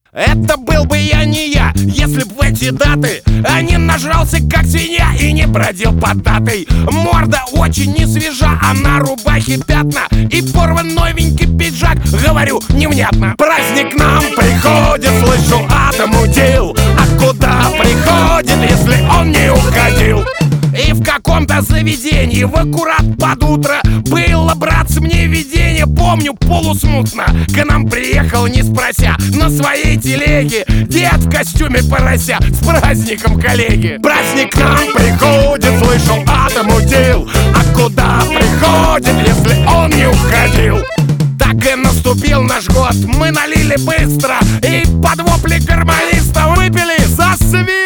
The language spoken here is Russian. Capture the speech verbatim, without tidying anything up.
Это был бы я не я, если б в эти даты а не нажрался как свинья и не бродил под датой. Морда очень не свежа, а на рубахе пятна и порван новенький пиджак. Говорю невнятно. Праздник к нам приходит, слышу, атом удил. А куда приходит, если он не уходил? И в каком-то заведении в аккурат под утро было, братцы, мне видение, помню полусмутно. К нам приехал, не спрося, на своей телеге дед в костюме порося. С праздником, коллеги! Праздник к нам приходит, слышу, атом удил. А куда приходит, если он не уходил? Так и наступил наш год, мы налили быстро и под вопли гармониста выпили за свет.